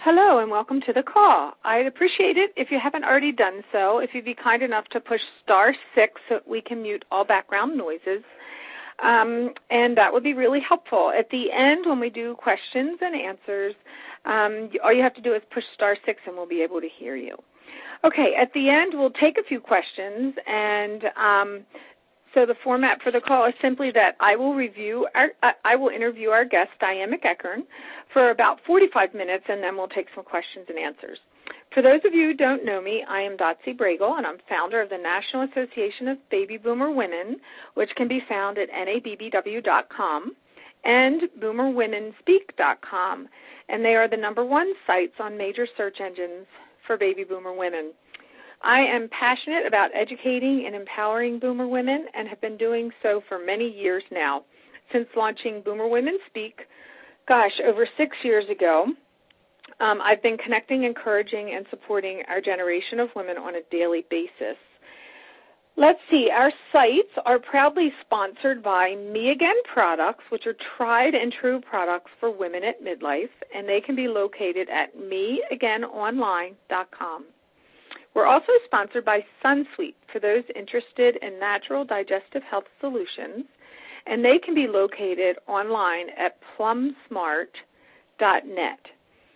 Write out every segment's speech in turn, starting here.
Hello and welcome to the call. I'd appreciate it if you haven't already done so, if you'd be kind enough to push *6 so that we can mute all background noises. And that would be really helpful. At the end, when we do questions and answers, all you have to do is push *6 and we'll be able to hear you. Okay, at the end, we'll take a few questions, and so the format for the call is simply that I will interview our guest, Diane McEachern, for about 45 minutes, and then we'll take some questions and answers. For those of you who don't know me, I am Dotsie Bregel, and I'm founder of the National Association of Baby Boomer Women, which can be found at nabbw.com and boomerwomenspeak.com, and they are the #1 sites on major search engines for baby boomer women. I am passionate about educating and empowering boomer women and have been doing so for many years now, since launching Boomer Women Speak, over 6 years ago. I've been connecting, encouraging, and supporting our generation of women on a daily basis. Let's see, our sites are proudly sponsored by Me Again products, which are tried and true products for women at midlife, and they can be located at meagainonline.com. We're also sponsored by SunSweet for those interested in natural digestive health solutions, and they can be located online at plumsmart.net.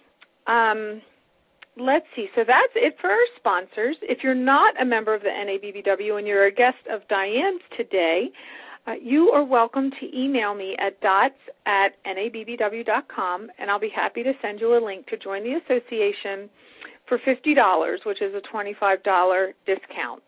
Let's see, so that's it for our sponsors. If you're not a member of the NABBW and you're a guest of Diane's today, you are welcome to email me at dots@nabbw.com, and I'll be happy to send you a link to join the association for $50, which is a $25 discount.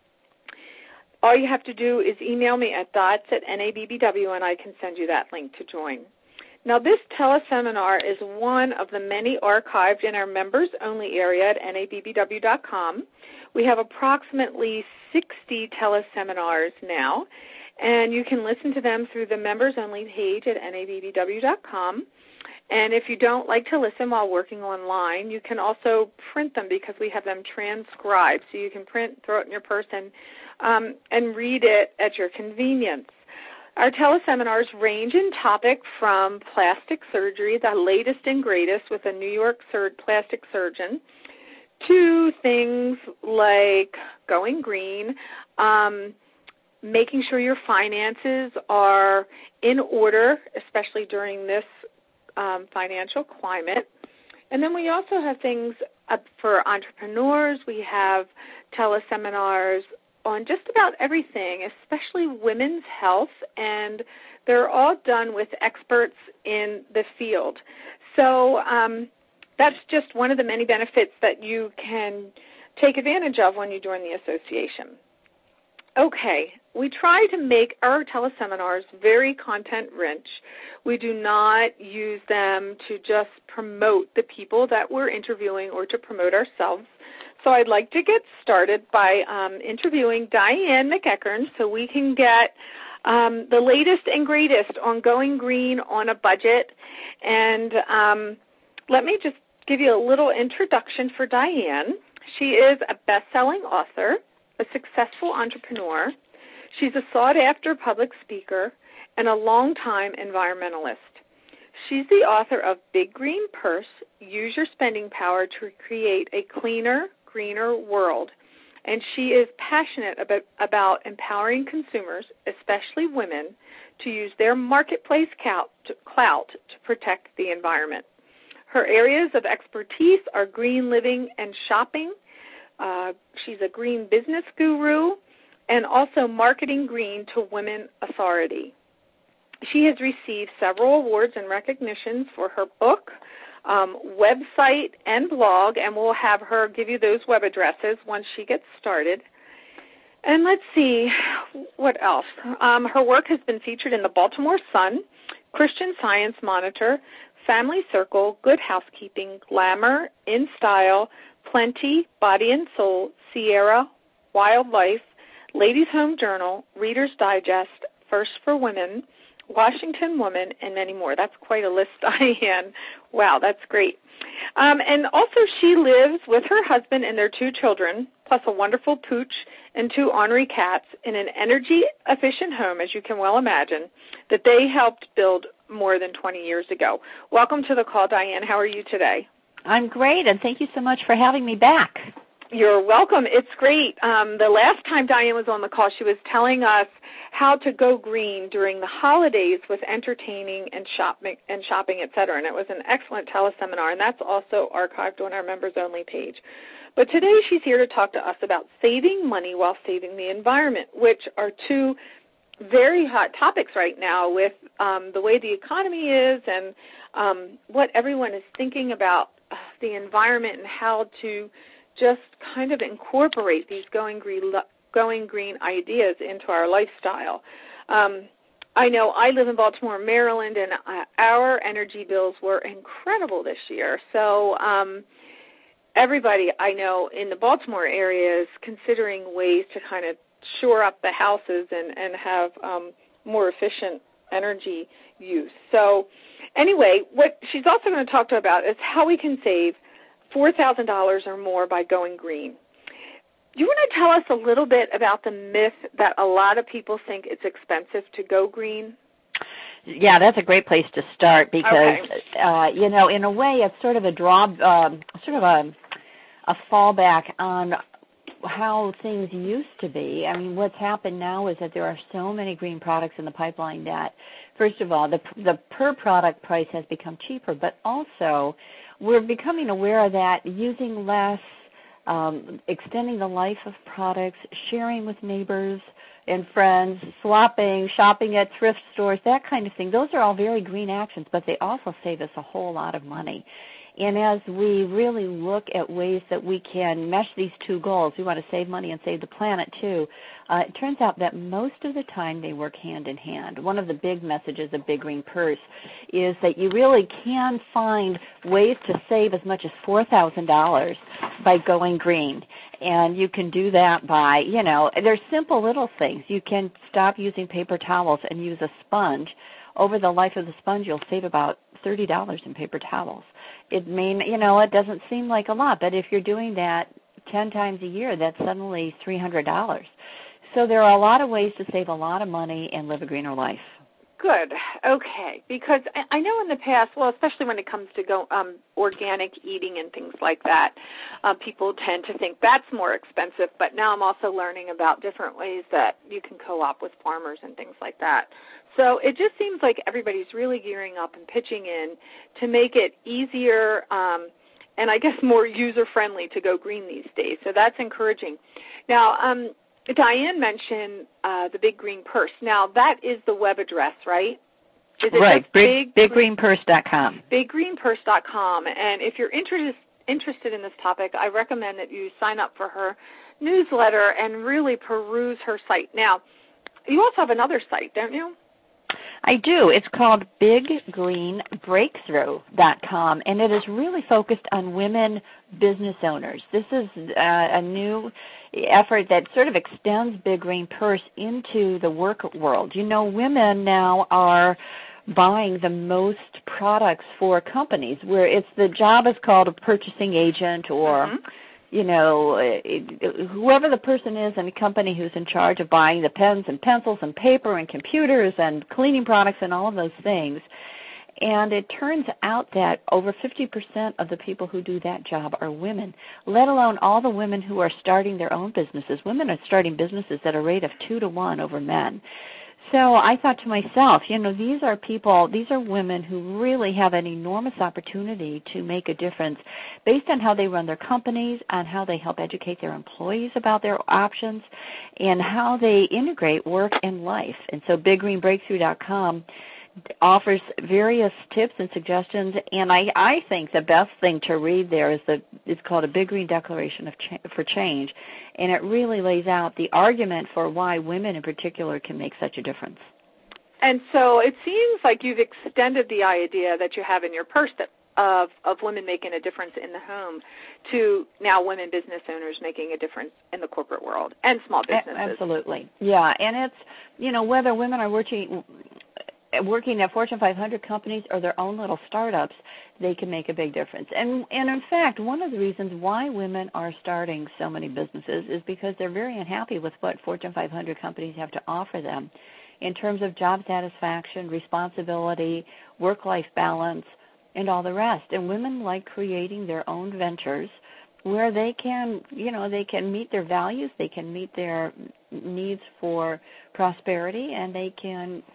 All you have to do is email me at dots@nabbw, and I can send you that link to join. Now, this teleseminar is one of the many archived in our members-only area at nabbw.com. We have approximately 60 teleseminars now, and you can listen to them through the members-only page at nabbw.com. And if you don't like to listen while working online, you can also print them because we have them transcribed. So you can print, throw it in your purse, and read it at your convenience. Our teleseminars range in topic from plastic surgery, the latest and greatest with a New York plastic surgeon, to things like going green, making sure your finances are in order, especially during this financial climate. And then we also have things for entrepreneurs. We have teleseminars on just about everything, especially women's health, and they're all done with experts in the field. So that's just one of the many benefits that you can take advantage of when you join the association. Okay, we try to make our teleseminars very content-rich. We do not use them to just promote the people that we're interviewing or to promote ourselves. So I'd like to get started by interviewing Diane McEachern so we can get the latest and greatest on going green on a budget. And let me just give you a little introduction for Diane. She is a best-selling author, a successful entrepreneur. She's a sought-after public speaker and a longtime environmentalist. She's the author of Big Green Purse, Use Your Spending Power to Create a Cleaner, Greener World. And she is passionate about empowering consumers, especially women, to use their marketplace clout to protect the environment. Her areas of expertise are green living and shopping. She's a green business guru and also marketing green to women authority. She has received several awards and recognitions for her book, website, and blog, and we'll have her give you those web addresses once she gets started. And let's see, what else? Her work has been featured in the Baltimore Sun, Christian Science Monitor, Family Circle, Good Housekeeping, Glamour, In Style, Plenty, Body and Soul, Sierra, Wildlife, Ladies' Home Journal, Reader's Digest, First for Women, Washington Woman, and many more. That's quite a list, Diane. Wow, that's great. And also she lives with her husband and their 2 children, plus a wonderful pooch and 2 ornery cats in an energy-efficient home, as you can well imagine, that they helped build more than 20 years ago. Welcome to the call, Diane. How are you today? I'm great, and thank you so much for having me back. You're welcome. It's great. The last time Diane was on the call, she was telling us how to go green during the holidays with entertaining and shopping, et cetera. And it was an excellent teleseminar, and that's also archived on our members-only page. But today she's here to talk to us about saving money while saving the environment, which are two very hot topics right now with the way the economy is and what everyone is thinking about the environment and how to just kind of incorporate these going green ideas into our lifestyle. I know I live in Baltimore, Maryland, and our energy bills were incredible this year. So everybody I know in the Baltimore area is considering ways to kind of shore up the houses and have more efficient energy use. So anyway, what she's also going to talk to about is how we can save $4,000 or more by going green. Do you want to tell us a little bit about the myth that a lot of people think it's expensive to go green? Yeah, that's a great place to start because, in a way, it's sort of a fallback on how things used to be. I mean, what's happened now is that there are so many green products in the pipeline that, first of all, the per product price has become cheaper, but also we're becoming aware that using less, extending the life of products, sharing with neighbors and friends, swapping, shopping at thrift stores, that kind of thing, those are all very green actions, but they also save us a whole lot of money. And as we really look at ways that we can mesh these two goals, we want to save money and save the planet too, it turns out that most of the time they work hand in hand. One of the big messages of Big Green Purse is that you really can find ways to save as much as $4,000 by going green. And you can do that by, there's simple little things. You can stop using paper towels and use a sponge. Over the life of the sponge, you'll save about $30 in paper towels. It doesn't seem like a lot, but if you're doing that 10 times a year, that's suddenly $300. So there are a lot of ways to save a lot of money and live a greener life. Good. Okay. Because I know in the past, well, especially when it comes to organic eating and things like that, people tend to think that's more expensive. But now I'm also learning about different ways that you can co-op with farmers and things like that. So it just seems like everybody's really gearing up and pitching in to make it easier and I guess more user-friendly to go green these days. So that's encouraging. Now, Diane mentioned the Big Green Purse. Now, that is the web address, right? Is it right, biggreenpurse.com. Biggreenpurse.com. And if you're interested in this topic, I recommend that you sign up for her newsletter and really peruse her site. Now, you also have another site, don't you? I do. It's called BigGreenBreakthrough.com, and it is really focused on women business owners. This is a new effort that sort of extends Big Green Purse into the work world. Women now are buying the most products for companies, where the job is called a purchasing agent or whoever the person is in a company who's in charge of buying the pens and pencils and paper and computers and cleaning products and all of those things. And it turns out that over 50% of the people who do that job are women, let alone all the women who are starting their own businesses. Women are starting businesses at a rate of 2 to 1 over men. So I thought to myself, these are women who really have an enormous opportunity to make a difference based on how they run their companies, on how they help educate their employees about their options, and how they integrate work and life. And so BigGreenBreakthrough.com offers various tips and suggestions, and I think the best thing to read there is it's called a Big Green Declaration for Change, and it really lays out the argument for why women in particular can make such a difference. And so it seems like you've extended the idea that you have in your purse of women making a difference in the home to now women business owners making a difference in the corporate world and small businesses. Absolutely. Yeah, and it's, whether women are working at Fortune 500 companies or their own little startups, they can make a big difference. And in fact, one of the reasons why women are starting so many businesses is because they're very unhappy with what Fortune 500 companies have to offer them in terms of job satisfaction, responsibility, work-life balance, and all the rest. And women like creating their own ventures where they can, they can meet their values, they can meet their needs for prosperity, and they can,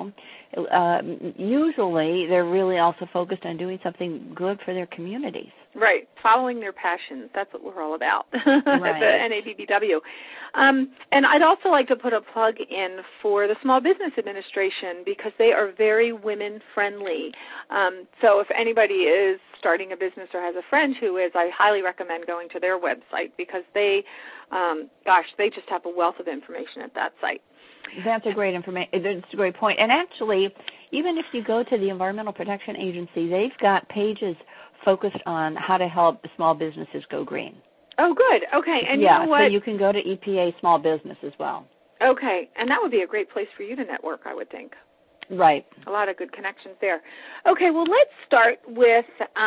usually they're really also focused on doing something good for their communities. Right, following their passions. That's what we're all about right. at the NABBW. And I'd also like to put a plug in for the Small Business Administration because they are very women-friendly. So if anybody is starting a business or has a friend who is, I highly recommend going to their website because they just have a wealth of information at that site. That's a great That's a great point. And actually, even if you go to the Environmental Protection Agency, they've got pages focused on how to help small businesses go green. Oh, good. Okay. And yeah, you know what? So you can go to EPA Small Business as well. Okay. And that would be a great place for you to network, I would think. Right. A lot of good connections there. Okay. Well, let's start with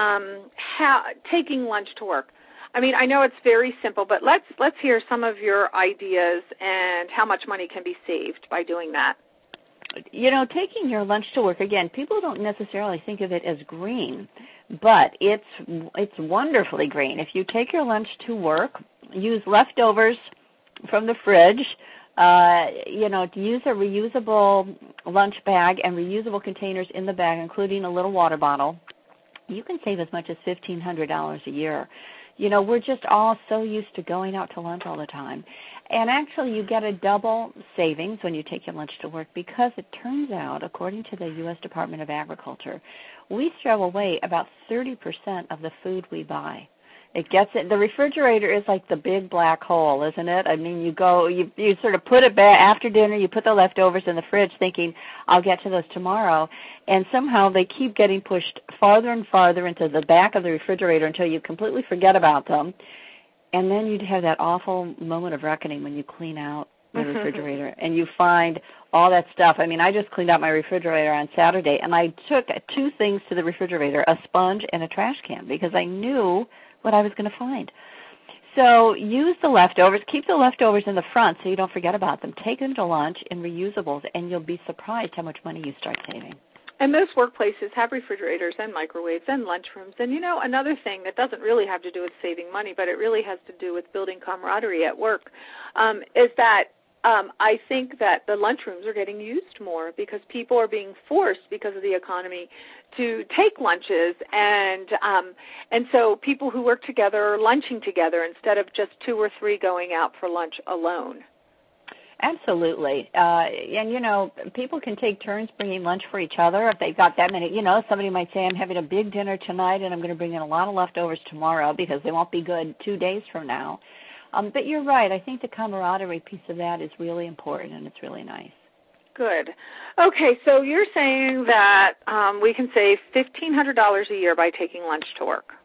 taking lunch to work. I mean, I know it's very simple, but let's hear some of your ideas and how much money can be saved by doing that. Taking your lunch to work, again, people don't necessarily think of it as green, but it's wonderfully green. If you take your lunch to work, use leftovers from the fridge, to use a reusable lunch bag and reusable containers in the bag, including a little water bottle, you can save as much as $1,500 a year. We're just all so used to going out to lunch all the time. And actually, you get a double savings when you take your lunch to work because it turns out, according to the U.S. Department of Agriculture, we throw away about 30% of the food we buy. The refrigerator is like the big black hole, isn't it? I mean, you sort of put it back after dinner, you put the leftovers in the fridge thinking, I'll get to those tomorrow, and somehow they keep getting pushed farther and farther into the back of the refrigerator until you completely forget about them, and then you'd have that awful moment of reckoning when you clean out the refrigerator and you find all that stuff. I mean, I just cleaned out my refrigerator on Saturday, and I took two things to the refrigerator, a sponge and a trash can, because I knew what I was going to find. So use the leftovers. Keep the leftovers in the front so you don't forget about them. Take them to lunch in reusables, and you'll be surprised how much money you start saving. And most workplaces have refrigerators and microwaves and lunchrooms. And, another thing that doesn't really have to do with saving money, but it really has to do with building camaraderie at work, is that I think that the lunchrooms are getting used more because people are being forced, because of the economy, to take lunches, and so people who work together are lunching together instead of just two or three going out for lunch alone. Absolutely. And, people can take turns bringing lunch for each other if they've got that many. Somebody might say, I'm having a big dinner tonight and I'm going to bring in a lot of leftovers tomorrow because they won't be good 2 days from now. But you're right. I think the camaraderie piece of that is really important, and it's really nice. Good. Okay, so you're saying that we can save $1,500 a year by taking lunch to work.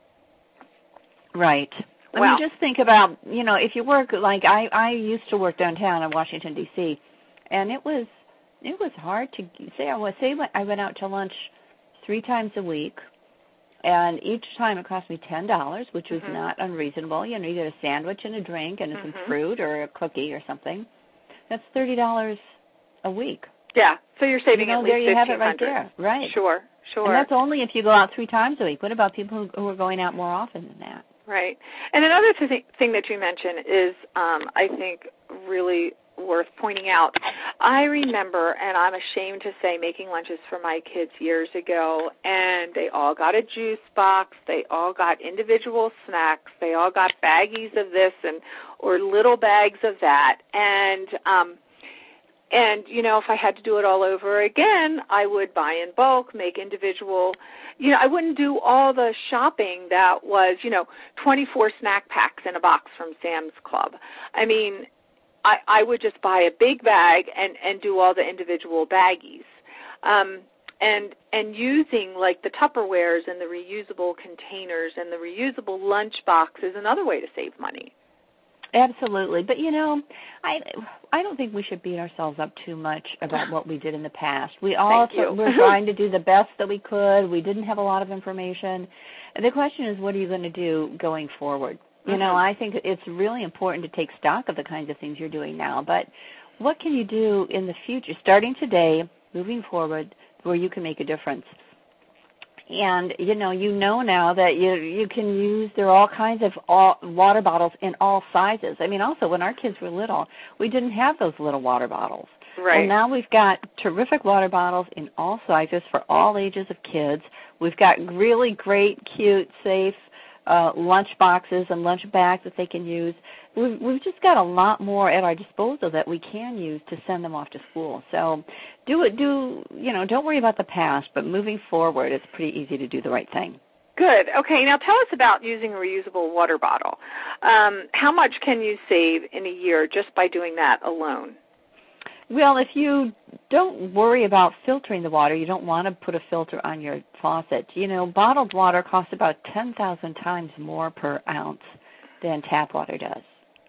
Right. I mean, just think about, if you work, like I used to work downtown in Washington, D.C., and it was hard to say. I went out to lunch 3 times a week. And each time it cost me $10, which was not unreasonable. You get a sandwich and a drink and some fruit or a cookie or something. That's $30 a week. Yeah, so you're saving at least $1,500. There you have it right there. Right. Sure. And that's only if you go out 3 times a week. What about people who are going out more often than that? Right. And another thing that you mentioned is, I think, really worth pointing out. I remember, and I'm ashamed to say, making lunches for my kids years ago, and they all got a juice box, they all got individual snacks, they all got baggies of this or little bags of that, and if I had to do it all over again, I would buy in bulk, make individual, I wouldn't do all the shopping that was, 24 snack packs in a box from Sam's Club. I mean, I would just buy a big bag and do all the individual baggies. And using like the Tupperwares and the reusable containers and the reusable lunch box is another way to save money. Absolutely. But, I don't think we should beat ourselves up too much about what we did in the past. We all were trying to do the best that we could. We didn't have a lot of information. And the question is, what are you going to do going forward? I think it's really important to take stock of the kinds of things you're doing now. But what can you do in the future, starting today, moving forward, where you can make a difference? And you know now that you can use, there are all kinds of water bottles in all sizes. I mean, also when our kids were little, we didn't have those little water bottles. Right. Well, now we've got terrific water bottles in all sizes for all ages of kids. We've got really great, cute, safe lunch boxes and lunch bags that they can use. We've just got a lot more at our disposal that we can use to send them off to school. So don't worry about the past, but moving forward, it's pretty easy to do the right thing. Good. Okay, now tell us about using a reusable water bottle. How much can you save in a year just by doing that alone? Well, if you don't worry about filtering the water, you don't want to put a filter on your faucet. Bottled water costs about 10,000 times more per ounce than tap water does.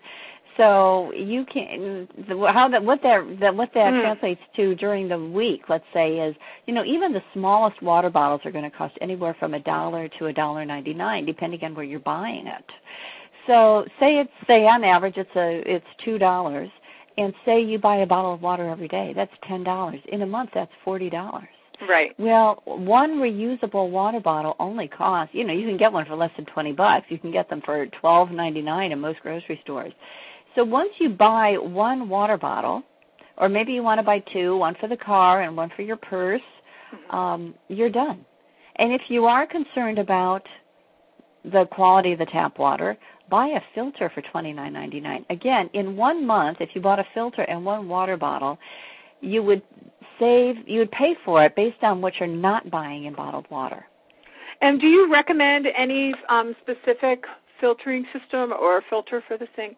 So you can what that translates to during the week, let's say, is even the smallest water bottles are going to cost anywhere from $1 to $1.99, depending on where you're buying it. So say on average it's $2. And say you buy a bottle of water every day, that's $10. In a month, that's $40. Right. Well, one reusable water bottle only costs, you can get one for less than $20. You can get them for $12.99 in most grocery stores. So once you buy one water bottle, or maybe you want to buy two, one for the car and one for your purse, you're done. And if you are concerned about the quality of the tap water, buy a filter for $29.99. Again, in 1 month, if you bought a filter and one water bottle, you would pay for it based on what you're not buying in bottled water. And do you recommend any specific filtering system or filter for the sink?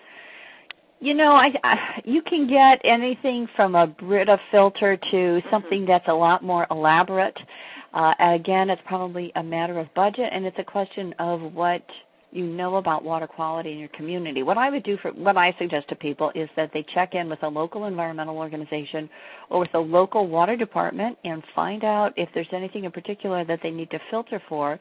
You can get anything from a Brita filter to something that's a lot more elaborate. Again, it's probably a matter of budget, and it's a question of what you know about water quality in your community. What I suggest to people is that they check in with a local environmental organization or with a local water department and find out if there's anything in particular that they need to filter for.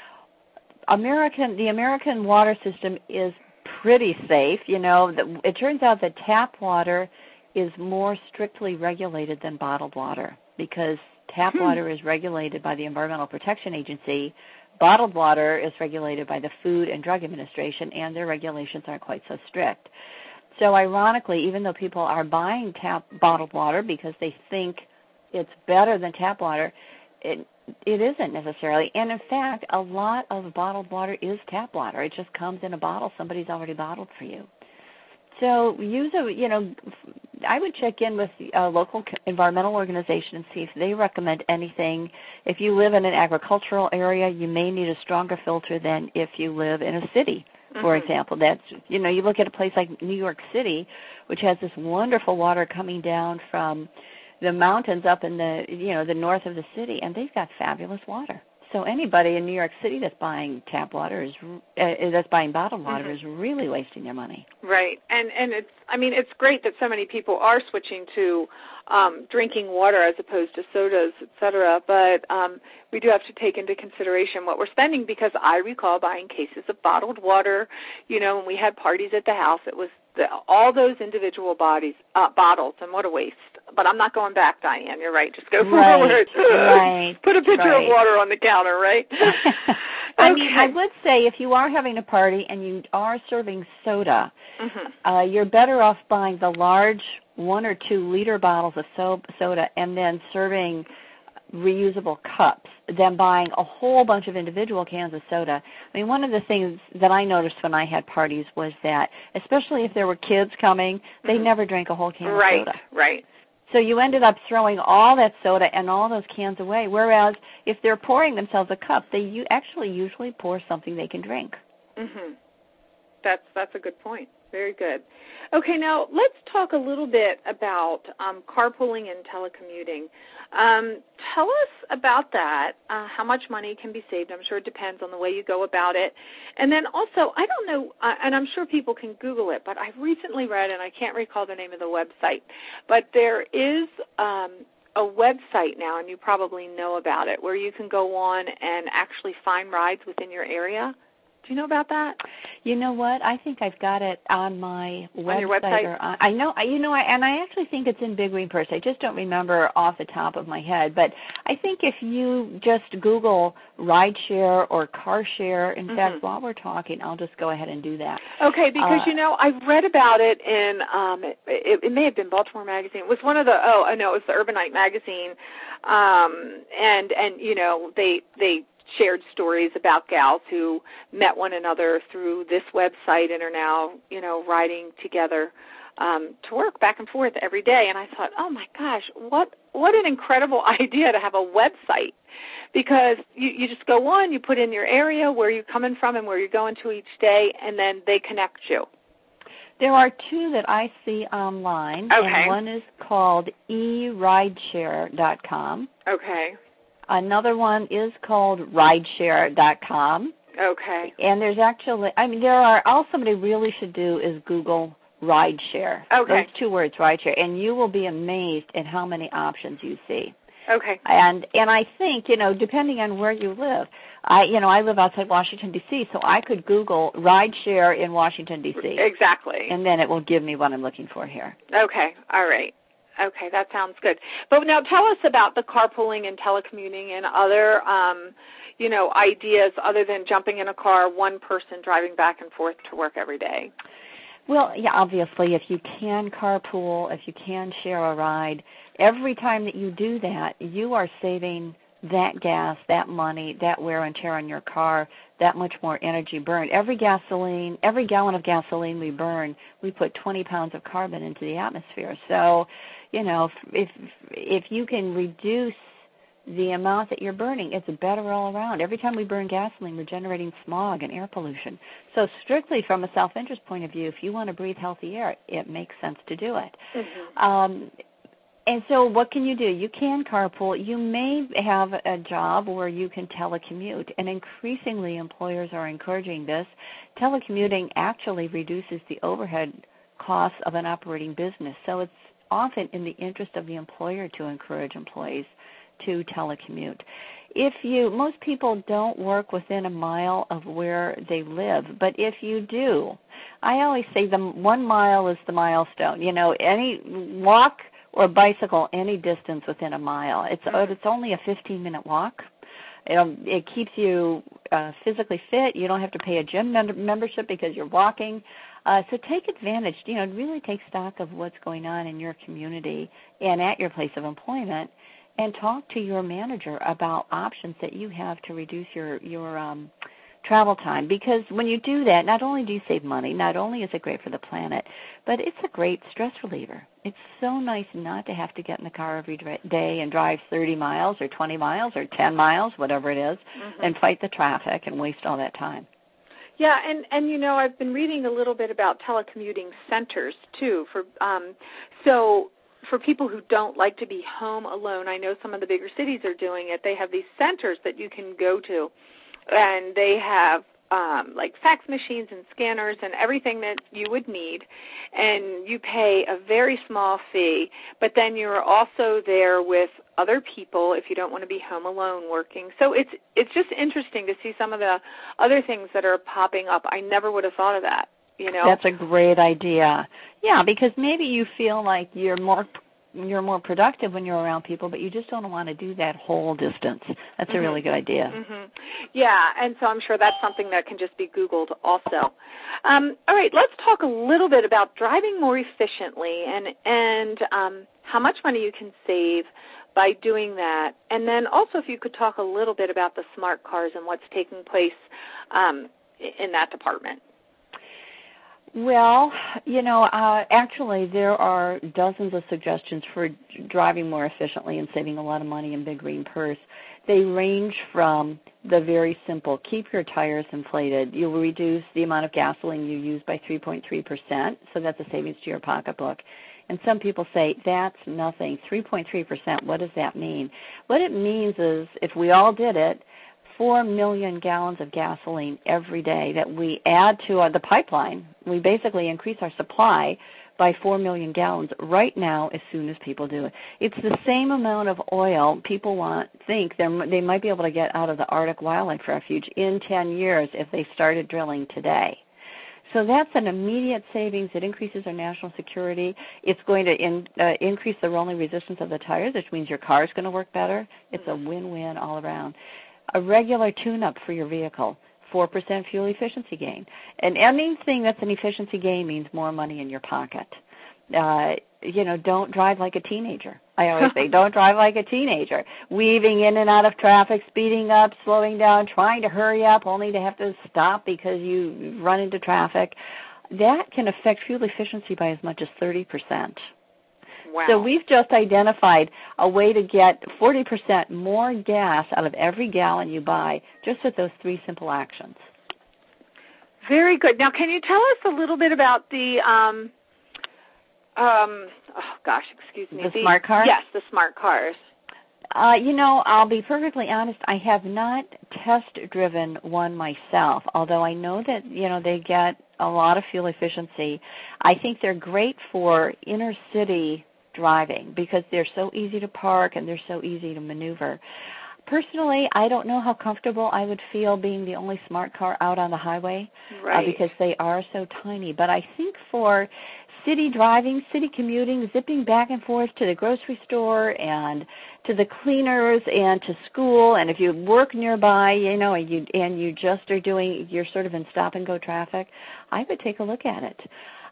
The American water system is pretty safe. It turns out that tap water is more strictly regulated than bottled water because tap water is regulated by the Environmental Protection Agency. Bottled water is regulated by the Food and Drug Administration, and their regulations aren't quite so strict. So ironically, even though people are buying bottled water because they think it's better than tap water, it isn't necessarily. And in fact, a lot of bottled water is tap water. It just comes in a bottle somebody's already bottled for you. So I would check in with a local environmental organization and see if they recommend anything. If you live in an agricultural area, you may need a stronger filter than if you live in a city, for example. That's you look at a place like New York City, which has this wonderful water coming down from the mountains up in the north of the city, and they've got fabulous water. So anybody in New York City that's buying tap water that's buying bottled water is really wasting their money. Right, and it's great that so many people are switching to drinking water as opposed to sodas, etc. But we do have to take into consideration what we're spending because I recall buying cases of bottled water. When we had parties at the house, it was all those individual bottles, and what a waste. But I'm not going back, Diane. You're right. Just go forward. Right. Put a pitcher of water on the counter, right? I would say if you are having a party and you are serving soda, you're better off buying the large 1 or 2 liter bottles of soda and then serving reusable cups than buying a whole bunch of individual cans of soda. I mean, one of the things that I noticed when I had parties was that, especially if there were kids coming, they never drank a whole can of soda. Right. So you ended up throwing all that soda and all those cans away, whereas if they're pouring themselves a cup, they usually pour something they can drink. That's a good point. Very good. Okay, now let's talk a little bit about carpooling and telecommuting. Tell us about that, how much money can be saved. I'm sure it depends on the way you go about it. And then also, I don't know, and I'm sure people can Google it, but I've recently read, and I can't recall the name of the website, but there is a website now, and you probably know about it, where you can go on and actually find rides within your area Do you know about that? You know what? I think I've got it on my website. On your website? I know, and I actually think it's in Big Green Purse. I just don't remember off the top of my head. But I think if you just Google rideshare or car share, in fact, while we're talking, I'll just go ahead and do that. Okay, because, I've read about it in, it may have been Baltimore Magazine. It was one of the, it was the Urbanite Magazine. And they shared stories about gals who met one another through this website and are now, riding together to work back and forth every day. And I thought, oh my gosh, what an incredible idea to have a website, because you just go on, you put in your area, where you're coming from and where you're going to each day, and then they connect you. There are two that I see online, and one is called erideshare.com. Okay. Another one is called rideshare.com. Okay. And there's actually, all somebody really should do is Google rideshare. Okay. Those two words, rideshare, and you will be amazed at how many options you see. Okay. And I think, depending on where you live, I live outside Washington, D.C., so I could Google rideshare in Washington, D.C. Exactly. And then it will give me what I'm looking for here. Okay. All right. Okay, that sounds good. But now tell us about the carpooling and telecommuting and other, ideas other than jumping in a car, one person driving back and forth to work every day. Well, yeah, obviously, if you can carpool, if you can share a ride, every time that you do that, you are saving that gas, that money, that wear and tear on your car, that much more energy burned. Every gallon of gasoline we burn, we put 20 pounds of carbon into the atmosphere. So, if you can reduce the amount that you're burning, it's better all around. Every time we burn gasoline, we're generating smog and air pollution. So strictly from a self-interest point of view, if you want to breathe healthy air, it makes sense to do it. Mm-hmm. And so what can you do? You can carpool. You may have a job where you can telecommute, and increasingly employers are encouraging this. Telecommuting actually reduces the overhead costs of an operating business, so it's often in the interest of the employer to encourage employees to telecommute. Most people don't work within a mile of where they live, but if you do, I always say the 1 mile is the milestone. Any walk or bicycle any distance within a mile. It's only a 15-minute walk. It keeps you physically fit. You don't have to pay a gym membership because you're walking. So take advantage, really take stock of what's going on in your community and at your place of employment, and talk to your manager about options that you have to reduce your travel time. Because when you do that, not only do you save money, not only is it great for the planet, but it's a great stress reliever. It's so nice not to have to get in the car every day and drive 30 miles or 20 miles or 10 miles, whatever it is, and fight the traffic and waste all that time. Yeah, and I've been reading a little bit about telecommuting centers too. For people who don't like to be home alone, I know some of the bigger cities are doing it. They have these centers that you can go to, and they have like fax machines and scanners and everything that you would need, and you pay a very small fee, but then you're also there with other people if you don't want to be home alone working. So it's just interesting to see some of the other things that are popping up. I never would have thought of that. That's a great idea. Yeah, because maybe you feel like you're more productive when you're around people, but you just don't want to do that whole distance. That's a really good idea. Yeah, and so I'm sure that's something that can just be Googled also. All right, let's talk a little bit about driving more efficiently and how much money you can save by doing that. And then also if you could talk a little bit about the smart cars and what's taking place in that department. Well, actually there are dozens of suggestions for driving more efficiently and saving a lot of money in Big Green Purse. They range from the very simple, keep your tires inflated. You'll reduce the amount of gasoline you use by 3.3%, so that's a savings to your pocketbook. And some people say, that's nothing. 3.3%, what does that mean? What it means is, if we all did it, 4 million gallons of gasoline every day that we add to the pipeline we basically increase our supply by 4 million gallons right now as soon as people do it. It's the same amount of oil people think they might be able to get out of the Arctic wildlife refuge in 10 years if they started drilling today. So that's an immediate savings. It increases our national security. It's going to increase the rolling resistance of the tires, which means your car is going to work better. It's a win-win all around. A regular tune-up for your vehicle, 4% fuel efficiency gain. And anything that's an efficiency gain means more money in your pocket. Don't drive like a teenager. I always say, don't drive like a teenager. Weaving in and out of traffic, speeding up, slowing down, trying to hurry up, only to have to stop because you run into traffic. That can affect fuel efficiency by as much as 30%. Wow. So we've just identified a way to get 40% more gas out of every gallon you buy just with those 3 simple actions. Very good. Now, can you tell us a little bit about the The smart cars? Yes, the smart cars. I'll be perfectly honest, I have not test-driven one myself, although I know that, they get a lot of fuel efficiency. I think they're great for inner-city driving because they're so easy to park and they're so easy to maneuver. Personally, I don't know how comfortable I would feel being the only smart car out on the highway because they are so tiny. But I think for city driving, city commuting, zipping back and forth to the grocery store and to the cleaners and to school, and if you work nearby, and you just are you're sort of in stop-and-go traffic, I would take a look at it.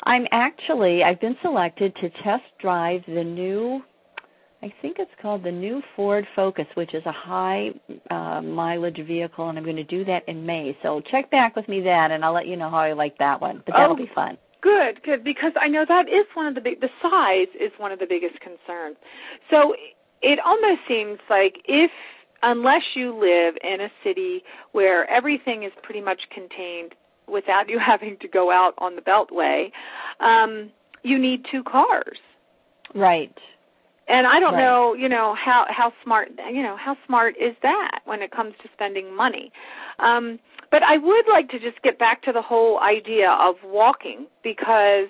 I've been selected to test drive the new, I think it's called the new Ford Focus, which is a high mileage vehicle, and I'm going to do that in May. So check back with me then, and I'll let you know how I like that one. But that'll be fun. Good, because I know that is the size is one of the biggest concerns. So it almost seems like unless you live in a city where everything is pretty much contained without you having to go out on the Beltway, you need 2 cars. Right. And I don't know, how smart is that when it comes to spending money. But I would like to just get back to the whole idea of walking, because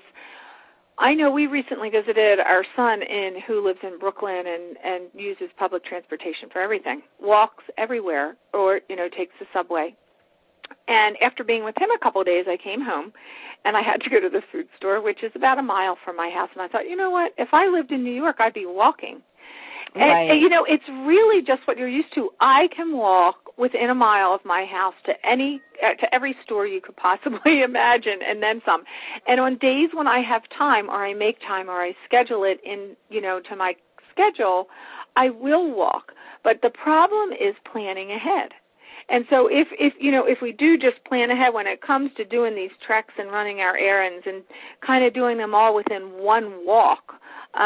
I know we recently visited our son who lives in Brooklyn and uses public transportation for everything, walks everywhere, or, takes the subway. And after being with him a couple of days, I came home, and I had to go to the food store, which is about a mile from my house. And I thought, you know what? If I lived in New York, I'd be walking. Right. And it's really just what you're used to. I can walk within a mile of my house to every store you could possibly imagine, and then some. And on days when I have time, or I make time, or I schedule it in, to my schedule, I will walk. But the problem is planning ahead. And so if we do just plan ahead when it comes to doing these treks and running our errands and kind of doing them all within one walk,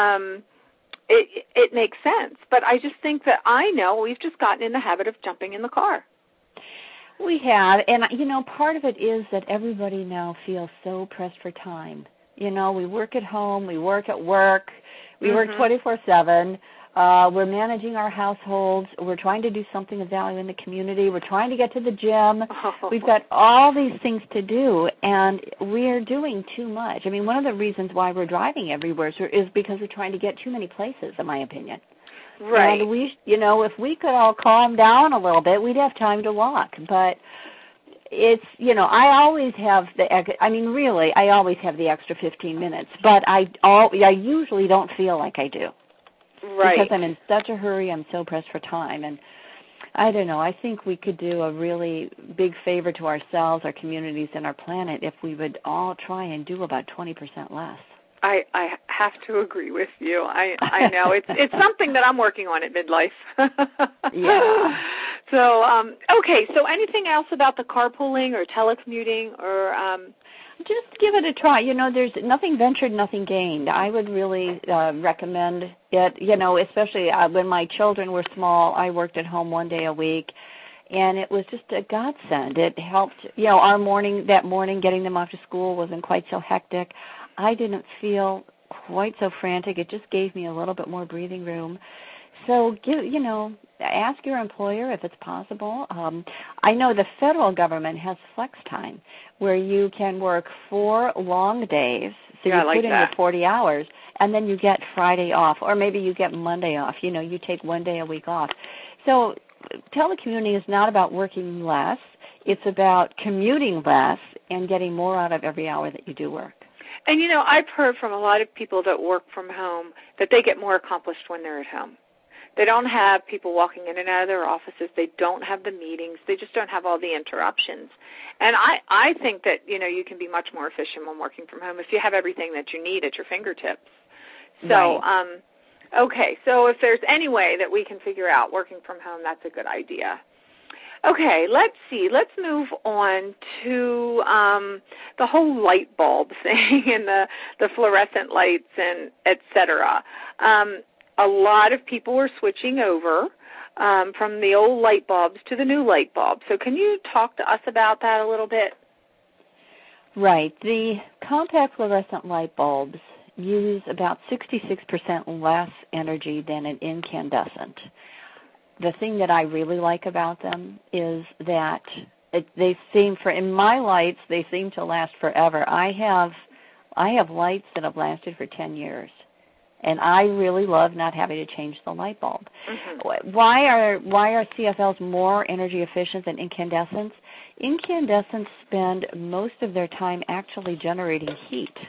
it makes sense. But I just think that we've just gotten in the habit of jumping in the car. We have, and part of it is that everybody now feels so pressed for time. We work at home, we work at work, we work 24/7. We're managing our households. We're trying to do something of value in the community. We're trying to get to the gym. We've got all these things to do, and we're doing too much. I mean, one of the reasons why we're driving everywhere is because we're trying to get too many places, in my opinion. Right. And if we could all calm down a little bit, we'd have time to walk. But it's, I always have I always have the extra 15 minutes, but I usually don't feel like I do. Right. Because I'm in such a hurry, I'm so pressed for time. And I don't know, I think we could do a really big favor to ourselves, our communities, and our planet if we would all try and do about 20% less. I have to agree with you. I know. It's something that I'm working on at midlife. Yeah. So, okay, so anything else about the carpooling or telecommuting or just give it a try. There's nothing ventured, nothing gained. I would really recommend it, especially when my children were small. I worked at home one day a week, and it was just a godsend. It helped, our morning, getting them off to school wasn't quite so hectic. I didn't feel quite so frantic. It just gave me a little bit more breathing room. So ask your employer if it's possible. I know the federal government has flex time where you can work 4 long days. So you put in your 40 hours, and then you get Friday off, or maybe you get Monday off. You take 1 day a week off. So telecommuting is not about working less. It's about commuting less and getting more out of every hour that you do work. And, I've heard from a lot of people that work from home that they get more accomplished when they're at home. They don't have people walking in and out of their offices. They don't have the meetings. They just don't have all the interruptions. And I think that, you can be much more efficient when working from home if you have everything that you need at your fingertips. So, right. Okay, so if there's any way that we can figure out working from home, that's a good idea. Okay, let's see. Let's move on to the whole light bulb thing and the fluorescent lights and et cetera. A lot of people are switching over from the old light bulbs to the new light bulbs. So can you talk to us about that a little bit? Right. The compact fluorescent light bulbs use about 66% less energy than an incandescent. The thing that I really like about them is that in my lights, they seem to last forever. I have lights that have lasted for 10 years. And I really love not having to change the light bulb. Mm-hmm. Why are CFLs more energy efficient than incandescents? Incandescents spend most of their time actually generating heat.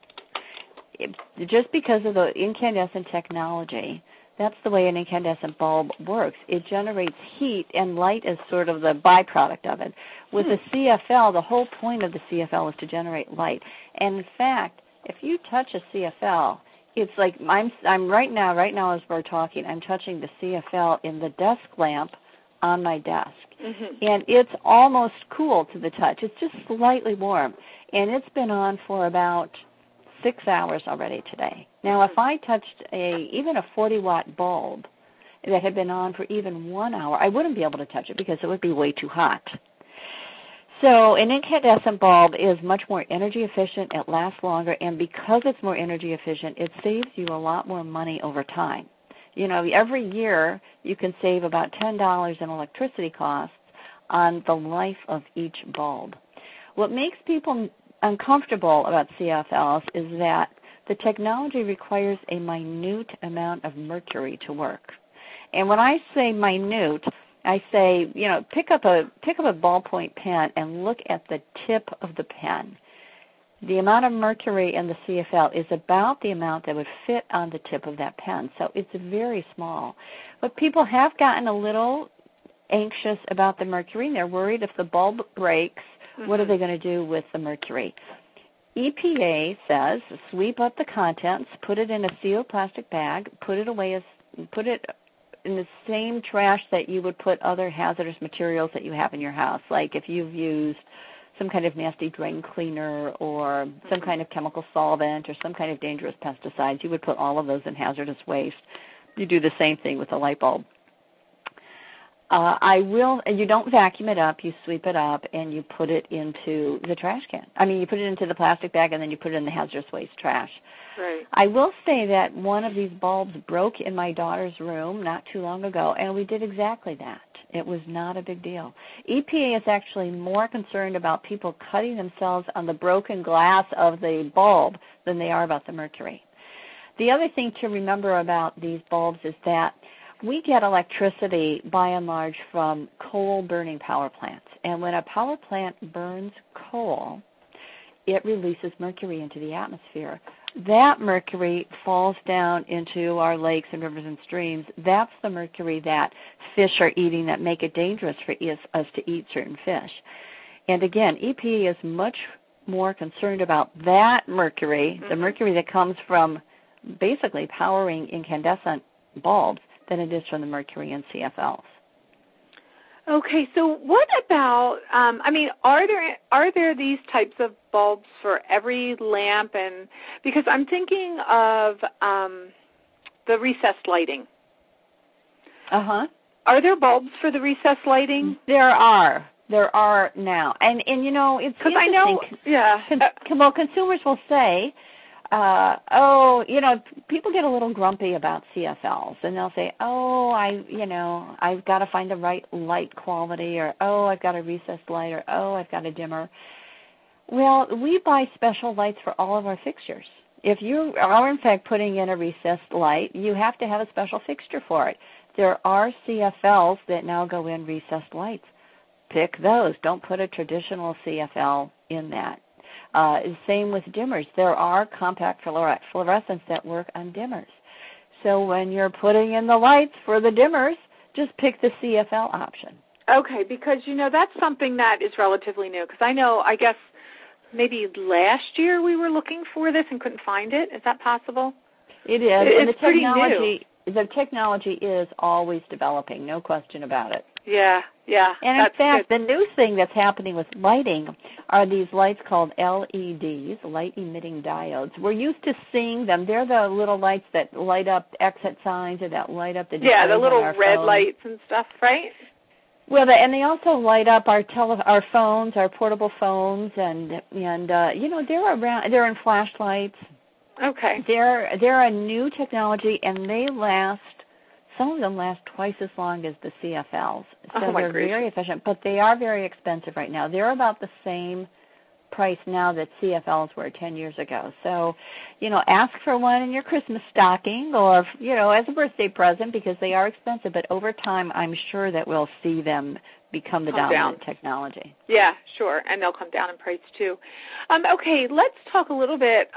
Just because of the incandescent technology, that's the way an incandescent bulb works. It generates heat, and light is sort of the byproduct of it. With the CFL, the whole point of the CFL is to generate light. And in fact, if you touch a CFL, it's like I'm right now as we're talking, I'm touching the CFL in the desk lamp on my desk. Mm-hmm. And it's almost cool to the touch. It's just slightly warm. And it's been on for about 6 hours already today. Now, if I touched even a 40-watt bulb that had been on for even 1 hour, I wouldn't be able to touch it because it would be way too hot. So an incandescent bulb is much more energy efficient, it lasts longer, and because it's more energy efficient, it saves you a lot more money over time. Every year you can save about $10 in electricity costs on the life of each bulb. What makes people uncomfortable about CFLs is that the technology requires a minute amount of mercury to work. And when I say minute, I say, pick up a ballpoint pen and look at the tip of the pen. The amount of mercury in the CFL is about the amount that would fit on the tip of that pen. So it's very small. But people have gotten a little anxious about the mercury, and they're worried if the bulb breaks, what are they going to do with the mercury? EPA says sweep up the contents, put it in a sealed plastic bag, put it in the same trash that you would put other hazardous materials that you have in your house, like if you've used some kind of nasty drain cleaner or some kind of chemical solvent or some kind of dangerous pesticides, you would put all of those in hazardous waste. You do the same thing with a light bulb. You don't vacuum it up, you sweep it up, and you put it into the trash can. You put it into the plastic bag, and then you put it in the hazardous waste trash. Right. I will say that one of these bulbs broke in my daughter's room not too long ago, and we did exactly that. It was not a big deal. EPA is actually more concerned about people cutting themselves on the broken glass of the bulb than they are about the mercury. The other thing to remember about these bulbs is that we get electricity, by and large, from coal-burning power plants. And when a power plant burns coal, it releases mercury into the atmosphere. That mercury falls down into our lakes and rivers and streams. That's the mercury that fish are eating that make it dangerous for us to eat certain fish. And again, EPA is much more concerned about that mercury, the mercury that comes from basically powering incandescent bulbs, than it is from the mercury in CFLs. Okay, so what about, are there these types of bulbs for every lamp? And because I'm thinking of the recessed lighting. Uh-huh. Are there bulbs for the recessed lighting? There are now. And it's because I know, yeah. Consumers will say, people get a little grumpy about CFLs, and they'll say, I've got to find the right light quality, or, I've got a recessed light, or, I've got a dimmer. Well, we buy special lights for all of our fixtures. If you are, in fact, putting in a recessed light, you have to have a special fixture for it. There are CFLs that now go in recessed lights. Pick those. Don't put a traditional CFL in that. Same with dimmers. There are compact fluorescents that work on dimmers. So when you're putting in the lights for the dimmers, just pick the CFL option. Okay, because, that's something that is relatively new. Because I guess, maybe last year we were looking for this and couldn't find it. Is that possible? It is. It's and pretty new. The technology is always developing, no question about it. Yeah. And in fact, the new thing that's happening with lighting are these lights called LEDs, light-emitting diodes. We're used to seeing them. They're the little lights that light up exit signs or that light up the displays. Yeah, the little on our red phones. lights and stuff, right? Well, and they also light up our phones, our portable phones, and they're around. They're in flashlights. Okay. They're a new technology, and they last. Some of them last twice as long as the CFLs. So they're very efficient, but they are very expensive right now. They're about the same price now that CFLs were 10 years ago. So, ask for one in your Christmas stocking or, as a birthday present because they are expensive. But over time, I'm sure that we'll see them become the dominant technology. Yeah, sure. And they'll come down in price, too. Okay, let's talk a little bit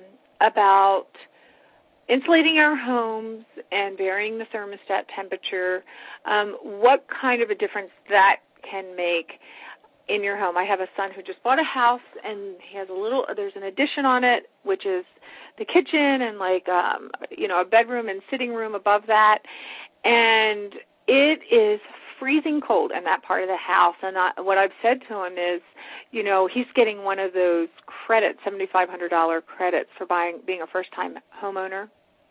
about insulating our homes and varying the thermostat temperature. What kind of a difference that can make in your home. I have a son who just bought a house, and he has there's an addition on it, which is the kitchen and a bedroom and sitting room above that. And it is freezing cold in that part of the house. And what I've said to him is, he's getting one of those credits, $7,500 credits for being a first-time homeowner.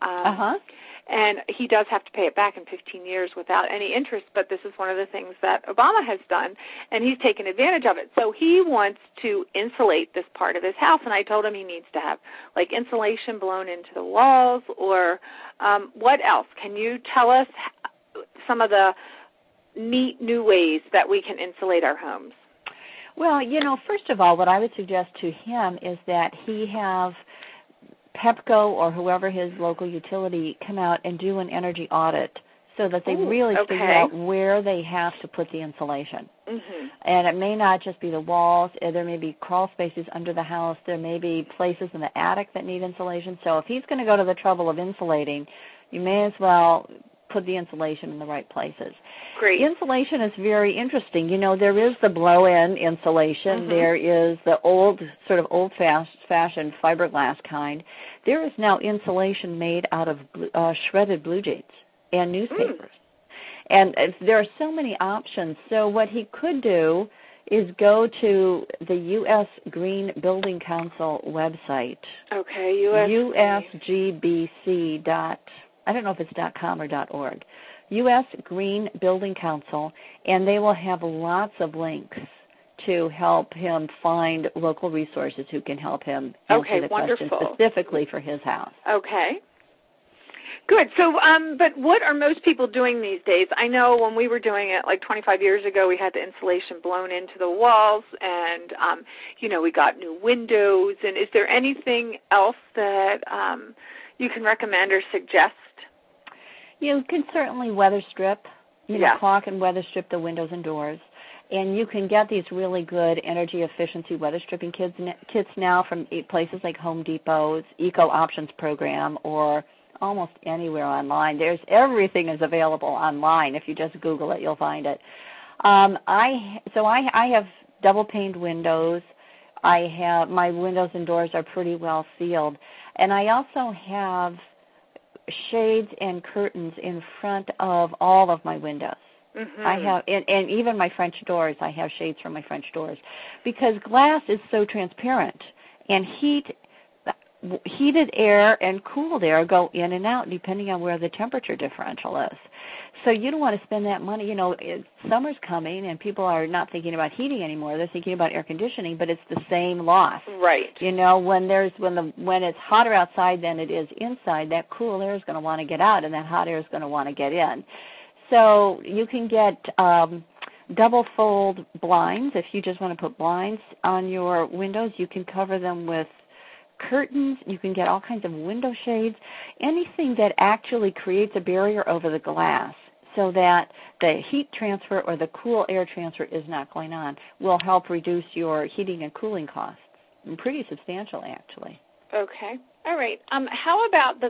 And he does have to pay it back in 15 years without any interest, but this is one of the things that Obama has done, and he's taken advantage of it. So he wants to insulate this part of his house, and I told him he needs to have, insulation blown into the walls, or what else? Can you tell us some of the neat new ways that we can insulate our homes? Well, first of all, what I would suggest to him is that he have Pepco or whoever his local utility come out and do an energy audit so that they really figure out where they have to put the insulation. Mm-hmm. And it may not just be the walls. There may be crawl spaces under the house. There may be places in the attic that need insulation. So if he's going to go to the trouble of insulating, you may as well put the insulation in the right places. Great. Insulation is very interesting. There is the blow-in insulation. Mm-hmm. There is the old-fashioned fiberglass kind. There is now insulation made out of shredded blue jeans and newspapers. And there are so many options. So what he could do is go to the U.S. Green Building Council website. Okay, USGBC. I don't know if it's .com or .org, U.S. Green Building Council, and they will have lots of links to help him find local resources who can help him answer the question specifically for his house. Okay. Good. So, but what are most people doing these days? I know when we were doing it 25 years ago, we had the insulation blown into the walls, and, we got new windows. And is there anything else that you can recommend or suggest? You can certainly weather strip, caulk and weather strip the windows and doors. And you can get these really good energy efficiency weather stripping kits now from places like Home Depot's Eco Options program or almost anywhere online. Everything is available online. If you just Google it, you'll find it. I have double paned windows. My windows and doors are pretty well sealed. And I also have shades and curtains in front of all of my windows. Mm-hmm. I have, and even my French doors, I have shades for my French doors. Because glass is so transparent, and heat, heated air and cooled air go in and out depending on where the temperature differential is. So you don't want to spend that money. Summer's coming and people are not thinking about heating anymore. They're thinking about air conditioning, but it's the same loss. Right. When it's hotter outside than it is inside, that cool air is going to want to get out and that hot air is going to want to get in. So you can get double fold blinds. If you just want to put blinds on your windows, you can cover them with curtains. You can get all kinds of window shades, anything that actually creates a barrier over the glass so that the heat transfer or the cool air transfer is not going on will help reduce your heating and cooling costs, and pretty substantial actually. Okay. All right. How about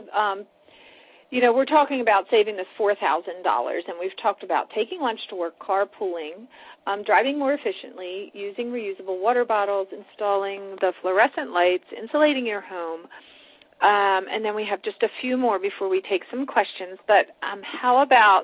we're talking about saving this $4,000, and we've talked about taking lunch to work, carpooling, driving more efficiently, using reusable water bottles, installing the fluorescent lights, insulating your home, and then we have just a few more before we take some questions. But how about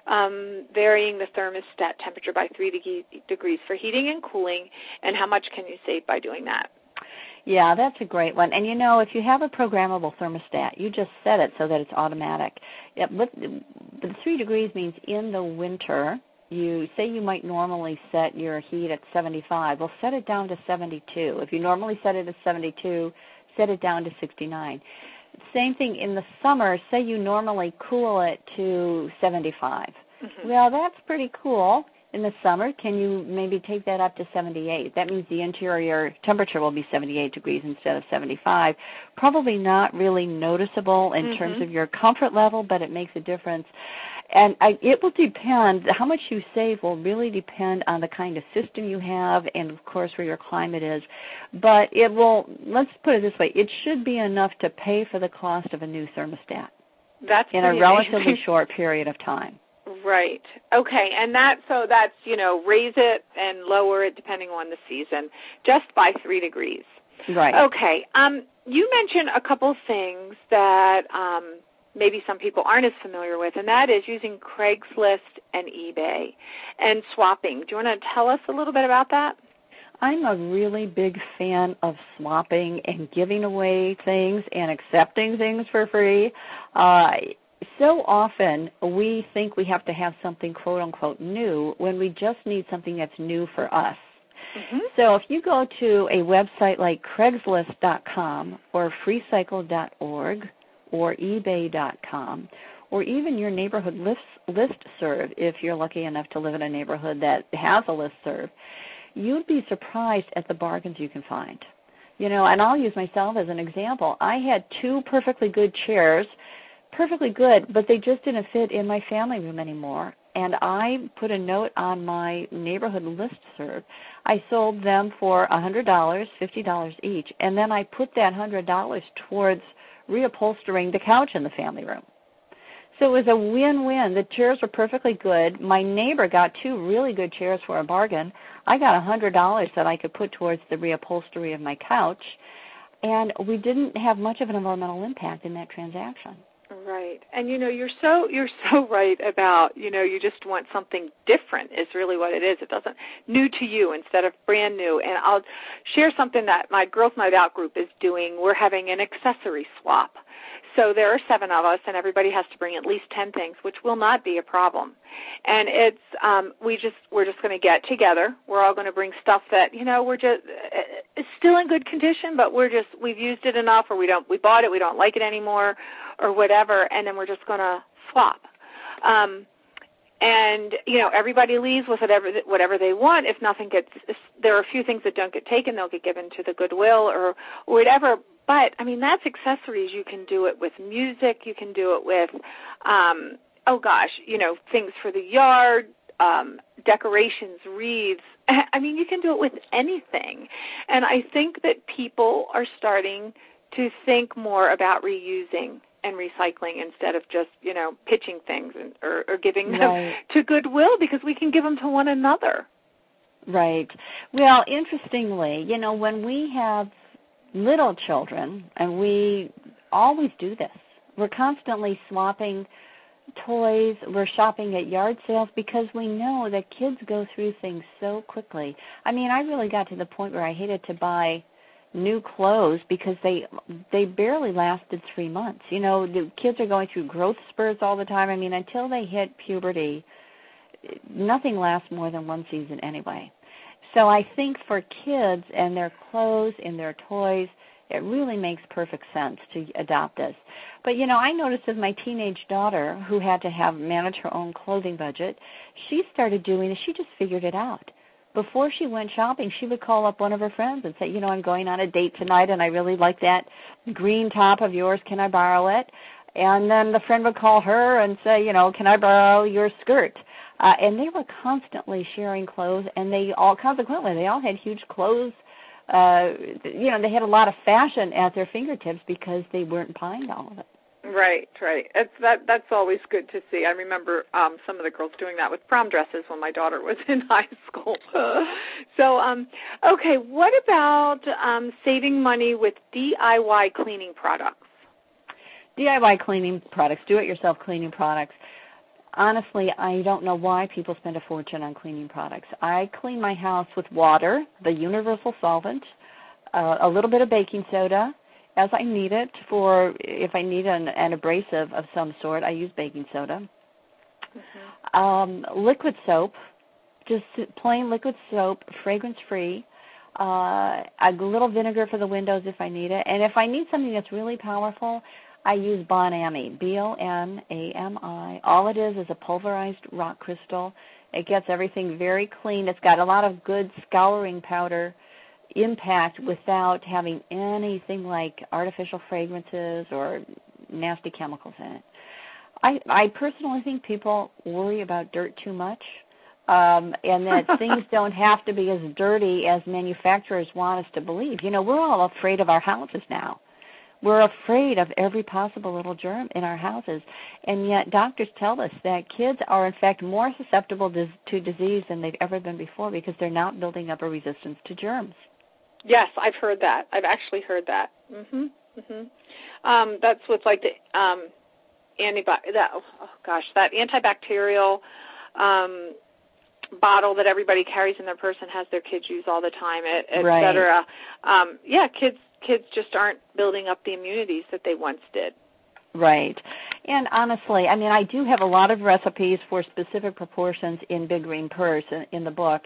varying the thermostat temperature by 3 degrees for heating and cooling, and how much can you save by doing that? Yeah, that's a great one. And, if you have a programmable thermostat, you just set it so that it's automatic. The 3 degrees means in the winter, you might normally set your heat at 75. Well, set it down to 72. If you normally set it at 72, set it down to 69. Same thing in the summer. Say you normally cool it to 75. Mm-hmm. Well, that's pretty cool. In the summer, can you maybe take that up to 78? That means the interior temperature will be 78 degrees instead of 75. Probably not really noticeable in terms of your comfort level, but it makes a difference. And it will depend, how much you save will really depend on the kind of system you have and, of course, where your climate is. But let's put it this way, it should be enough to pay for the cost of a new thermostat. That's in a relatively short period of time. Right. Okay. And that's raise it and lower it depending on the season, just by 3 degrees. Right. Okay. You mentioned a couple things that maybe some people aren't as familiar with, and that is using Craigslist and eBay and swapping. Do you want to tell us a little bit about that? I'm a really big fan of swapping and giving away things and accepting things for free. So often we think we have to have something quote-unquote new when we just need something that's new for us. Mm-hmm. So if you go to a website like Craigslist.com or Freecycle.org or eBay.com or even your neighborhood listserv, if you're lucky enough to live in a neighborhood that has a listserv, you'd be surprised at the bargains you can find. And I'll use myself as an example. I had 2 perfectly good chairs, perfectly good, but they just didn't fit in my family room anymore. And I put a note on my neighborhood listserv. I sold them for $100, $50 each, and then I put that $100 towards reupholstering the couch in the family room. So it was a win-win. The chairs were perfectly good. My neighbor got 2 really good chairs for a bargain. I got $100 that I could put towards the reupholstery of my couch, and we didn't have much of an environmental impact in that transaction. Right. And you're so right about, you just want something different is really what it is. It doesn't new to you instead of brand new. And I'll share something that my Girls Night Out group is doing. We're having an accessory swap. So there are 7 of us, and everybody has to bring at least 10 things, which will not be a problem. And it's we're just going to get together. We're all going to bring stuff that it's still in good condition, but we've used it enough, or we bought it, we don't like it anymore, or whatever, and then we're just going to swap. And everybody leaves with whatever they want. If nothing there are a few things that don't get taken, they'll get given to the Goodwill or whatever. But, that's accessories. You can do it with music. You can do it with, things for the yard, decorations, wreaths. You can do it with anything. And I think that people are starting to think more about reusing and recycling instead of just, pitching things or giving them to Goodwill, because we can give them to one another. Right. Well, interestingly, when we have little children, and we always do this, we're constantly swapping toys, we're shopping at yard sales because we know that kids go through things so quickly. I really got to the point where I hated to buy new clothes because they barely lasted 3 months. You know, the kids are going through growth spurts all the time. I mean, until they hit puberty, nothing lasts more than one season anyway. So I think for kids and their clothes and their toys, it really makes perfect sense to adopt this. But, you know, I noticed with my teenage daughter, who had to manage her own clothing budget, she started doing it. She just figured it out. Before she went shopping, she would call up one of her friends and say, you know, I'm going on a date tonight, and I really like that green top of yours. Can I borrow it? And then the friend would call her and say, you know, can I borrow your skirt? And they were constantly sharing clothes, and they all had huge clothes. You know, they had a lot of fashion at their fingertips because they weren't buying all of it. Right. That's always good to see. I remember some of the girls doing that with prom dresses when my daughter was in high school. So, okay, what about saving money with DIY cleaning products? DIY cleaning products, do-it-yourself cleaning products. Honestly, I don't know why people spend a fortune on cleaning products. I clean my house with water, the universal solvent, a little bit of baking soda, as I need it. For if I need an abrasive of some sort, I use baking soda. Mm-hmm. Liquid soap, just plain liquid soap, fragrance-free. A little vinegar for the windows if I need it. And if I need something that's really powerful, I use Bonami, Bonami. All it is a pulverized rock crystal. It gets everything very clean. It's got a lot of good scouring powder impact without having anything like artificial fragrances or nasty chemicals in it. I personally think people worry about dirt too much, and that things don't have to be as dirty as manufacturers want us to believe. You know, we're all afraid of our houses now. We're afraid of every possible little germ in our houses, and yet doctors tell us that kids are, in fact, more susceptible to disease than they've ever been before because they're not building up a resistance to germs. Yes, I've heard that. I've actually heard that. That's with like the that antibacterial bottle that everybody carries in their purse and has their kids use all the time, et cetera. Kids just aren't building up the immunities that they once did. Right. And honestly, I mean, I do have a lot of recipes for specific proportions in Big Green Purse in the book.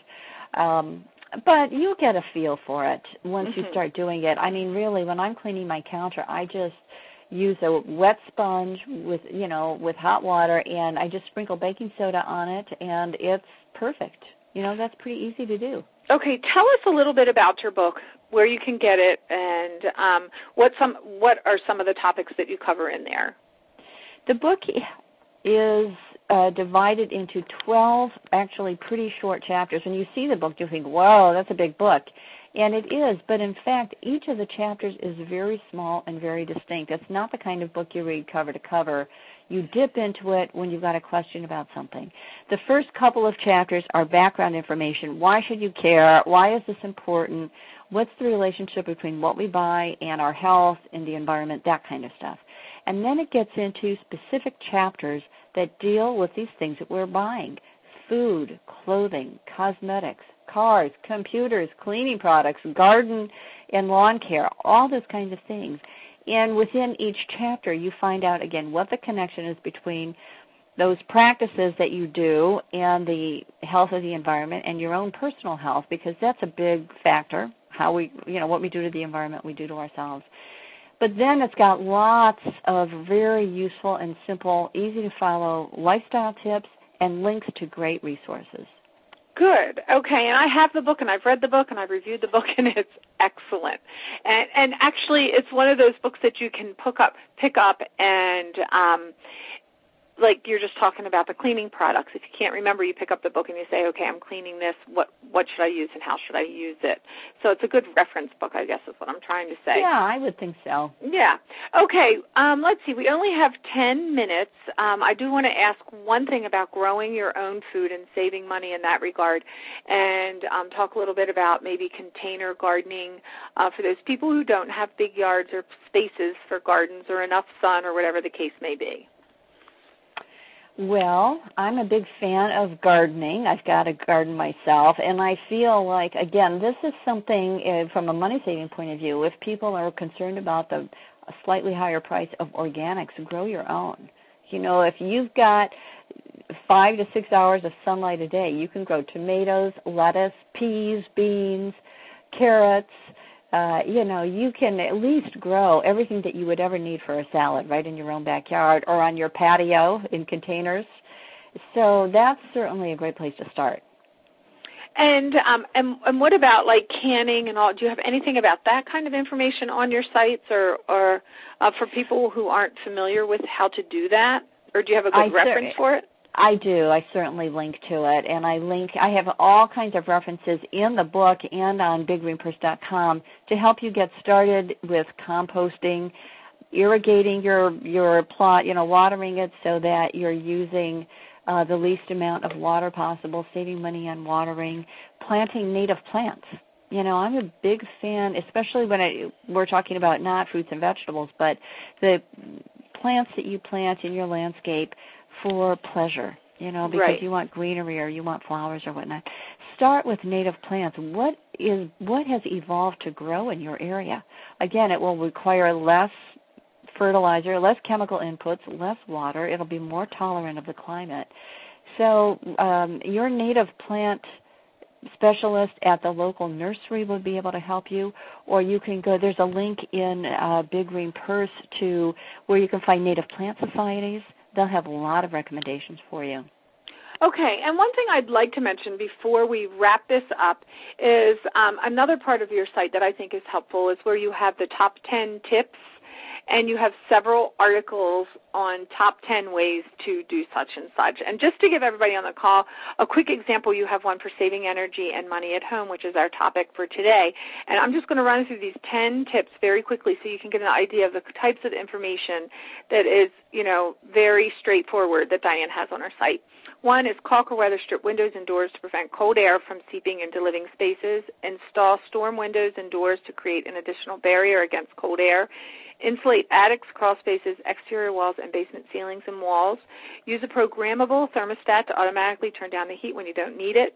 But you get a feel for it once you start doing it. I mean, really, when I'm cleaning my counter, I just use a wet sponge with hot water, and I just sprinkle baking soda on it, and it's perfect. You know, that's pretty easy to do. Okay, tell us a little bit about your book, where you can get it, and what are some of the topics that you cover in there? The book is divided into 12 actually pretty short chapters. When you see the book, you'll think, whoa, that's a big book. And it is, but in fact, each of the chapters is very small and very distinct. It's not the kind of book you read cover to cover. You dip into it when you've got a question about something. The first couple of chapters are background information. Why should you care? Why is this important? What's the relationship between what we buy and our health and the environment, that kind of stuff. And then it gets into specific chapters that deal with these things that we're buying: food, clothing, cosmetics, cars, computers, cleaning products, garden and lawn care, all those kinds of things. And within each chapter, you find out, again, what the connection is between those practices that you do and the health of the environment and your own personal health, because that's a big factor, how we, what we do to the environment, we do to ourselves. But then it's got lots of very useful and simple, easy-to-follow lifestyle tips and links to great resources. Good. Okay, and I have the book, and I've read the book, and I've reviewed the book, and it's excellent. And actually, it's one of those books that you can pick up, and like you're just talking about the cleaning products. If you can't remember, you pick up the book and you say, okay, I'm cleaning this. What should I use and how should I use it? So it's a good reference book, I guess is what I'm trying to say. Yeah, I would think so. Yeah. Okay, let's see. We only have 10 minutes. I do want to ask one thing about growing your own food and saving money in that regard, and talk a little bit about maybe container gardening for those people who don't have big yards or spaces for gardens or enough sun or whatever the case may be. Well, I'm a big fan of gardening. I've got a garden myself, and I feel like, again, this is something from a money-saving point of view. If people are concerned about the slightly higher price of organics, grow your own. If you've got 5 to 6 hours of sunlight a day, you can grow tomatoes, lettuce, peas, beans, carrots. You can at least grow everything that you would ever need for a salad right in your own backyard or on your patio in containers. So that's certainly a great place to start. And what about like canning and all? Do you have anything about that kind of information on your sites or for people who aren't familiar with how to do that? Or do you have a good reference for it? I do. I certainly link to it, and I have all kinds of references in the book and on biggreenpurse.com to help you get started with composting, irrigating your plot, watering it so that you're using the least amount of water possible, saving money on watering, planting native plants. I'm a big fan, especially when we're talking about not fruits and vegetables, but the plants that you plant in your landscape for pleasure, because right. You want greenery or you want flowers or whatnot. Start with native plants. What has evolved to grow in your area? Again, it will require less fertilizer, less chemical inputs, less water. It'll be more tolerant of the climate. So your native plant specialist at the local nursery will be able to help you, or you can go, there's a link in Big Green Purse to where you can find native plant societies. They'll have a lot of recommendations for you. Okay, and one thing I'd like to mention before we wrap this up is another part of your site that I think is helpful is where you have the top 10 tips, and you have several articles on top 10 ways to do such and such. And just to give everybody on the call a quick example, you have one for saving energy and money at home, which is our topic for today. And I'm just going to run through these 10 tips very quickly so you can get an idea of the types of information that is, very straightforward that Diane has on her site. One is caulk or weather strip windows and doors to prevent cold air from seeping into living spaces. Install storm windows and doors to create an additional barrier against cold air. Insulate attics, crawl spaces, exterior walls, and basement ceilings and walls. Use a programmable thermostat to automatically turn down the heat when you don't need it.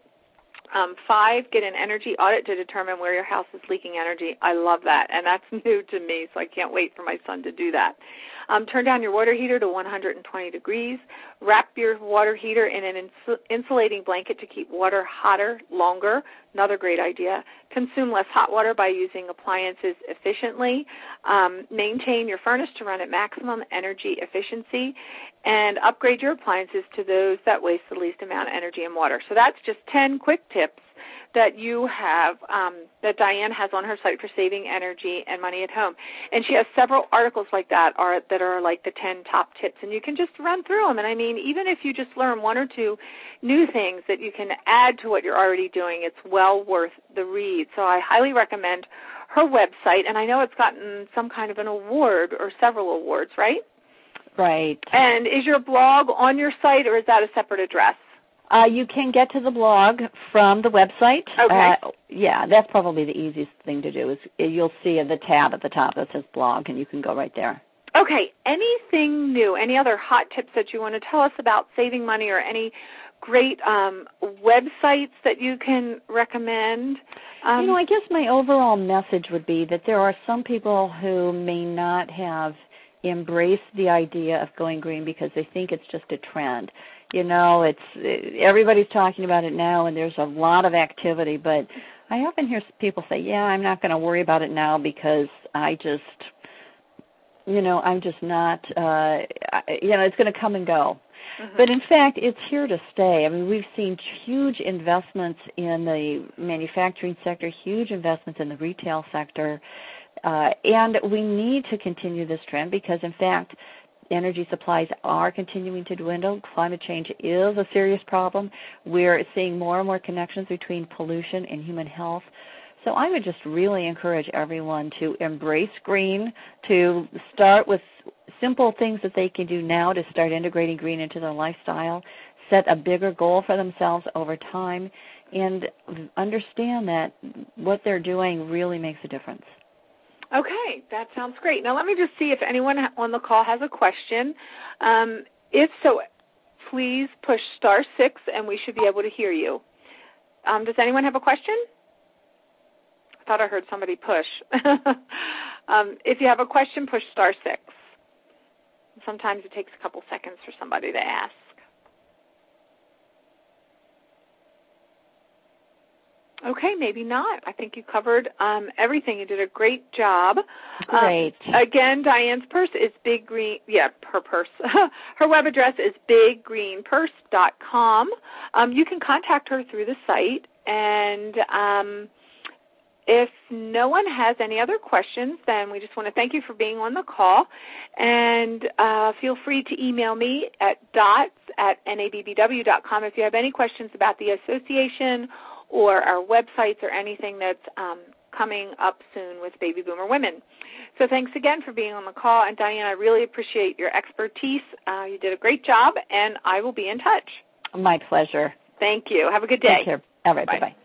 5, get an energy audit to determine where your house is leaking energy. I love that, and that's new to me, so I can't wait for my son to do that. Turn down your water heater to 120 degrees. Wrap your water heater in an insulating blanket to keep water hotter longer. Another great idea. Consume less hot water by using appliances efficiently. Maintain your furnace to run at maximum energy efficiency. And upgrade your appliances to those that waste the least amount of energy and water. So that's just 10 quick tips that you have, that Diane has on her site for saving energy and money at home. And she has several articles like that are like the 10 top tips, and you can just run through them. And I mean, even if you just learn 1 or 2 new things that you can add to what you're already doing, it's well worth the read. So I highly recommend her website, and I know it's gotten some kind of an award or several awards, right? Right. And is your blog on your site, or is that a separate address? You can get to the blog from the website. Okay. Yeah, that's probably the easiest thing to do. Is you'll see the tab at the top that says blog, and you can go right there. Okay. Anything new? Any other hot tips that you want to tell us about saving money, or any great websites that you can recommend? I guess my overall message would be that there are some people who may not have embraced the idea of going green because they think it's just a trend. Everybody's talking about it now, and there's a lot of activity, but I often hear people say, yeah, I'm not going to worry about it now because I'm just not, it's going to come and go. Mm-hmm. But in fact, it's here to stay. I mean, we've seen huge investments in the manufacturing sector, huge investments in the retail sector, and we need to continue this trend because, in fact, energy supplies are continuing to dwindle. Climate change is a serious problem. We're seeing more and more connections between pollution and human health. So I would just really encourage everyone to embrace green, to start with simple things that they can do now to start integrating green into their lifestyle, set a bigger goal for themselves over time, and understand that what they're doing really makes a difference. Okay, that sounds great. Now let me just see if anyone on the call has a question. If so, please push *6 and we should be able to hear you. Does anyone have a question? I thought I heard somebody push. If you have a question, push *6. Sometimes it takes a couple seconds for somebody to ask. Okay, maybe not. I think you covered everything. You did a great job. Great. Again, Diane's purse is Big Green. Yeah, her purse. Her web address is biggreenpurse.com. You can contact her through the site. And if no one has any other questions, then we just want to thank you for being on the call. And feel free to email me at dots@nabbw.com if you have any questions about the association or our websites or anything that's coming up soon with baby boomer women. So thanks again for being on the call. And Diane, I really appreciate your expertise. You did a great job, and I will be in touch. My pleasure. Thank you. Have a good day. Take care. All right. Bye. Bye-bye.